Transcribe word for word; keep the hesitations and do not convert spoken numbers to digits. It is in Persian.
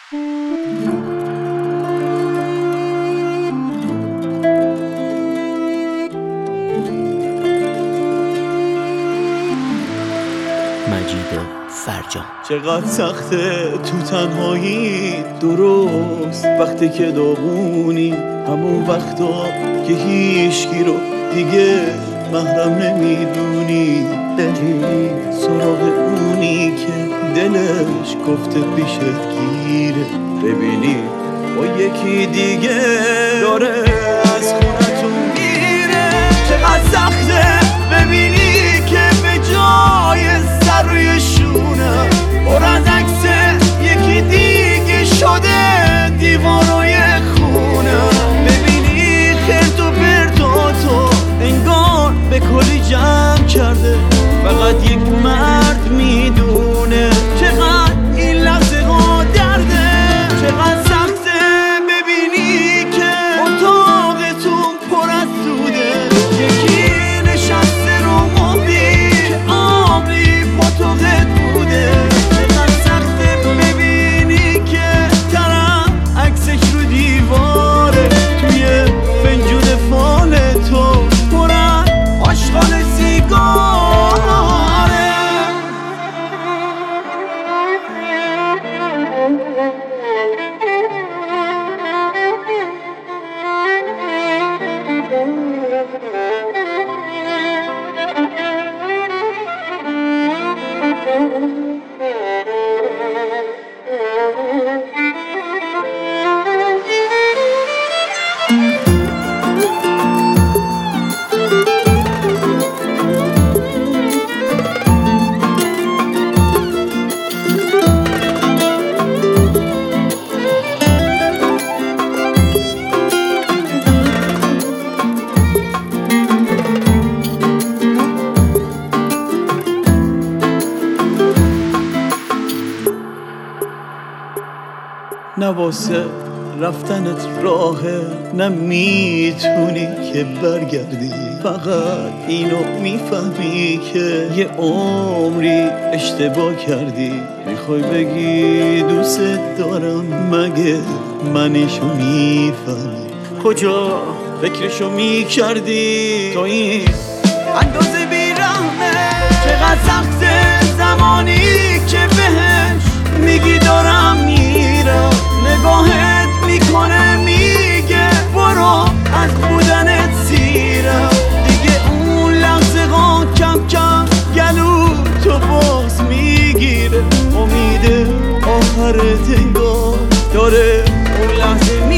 مجید فرجام. چقدر سخته تو تنهایی، درست وقتی که داغونی، همون وقتا که هیچکی رو دیگه محرم نمیدونی، بری سراغ اونی که دلش گفته پیشت گیره، ببینی با یکی دیگه داره از خونتون میره. چقدر سخته ببینی که به جای سر روی شونه پر از عکس یکی دیگه شده دیوارای خونه، ببینی خرد و پرتاتو انگار به کلی جمع کرده، فقط یک مرد میدونه چقدر این لحظه ها درده. چقدر سخته ببینی که اتاقتون پر از دوده، یکی نشسته رو مبی که آبی پاتوقت بوده. چقدر سخته ببینی که طرف عکسش رو دیواره، توی فنجون فال تو پر از آشغال سیگاره. نه واسه رفتنت راهه، نه میتونی که برگردی، فقط اینو میفهمی که یه عمری اشتباه کردی. میخوای بگی دوست دارم، مگه منشو میفهمی؟ کجا فکرشو میکردی تو این اندازه بیرحمه؟ چقدر سخته زمانی که بهش میگی دارم میرم، نگاهت میکنه میگه برو از بودنت سیرم، دیگه اون لحظه ها کم کم گلو تو باز میگیره، امید آخر انگار داره اون لحظه می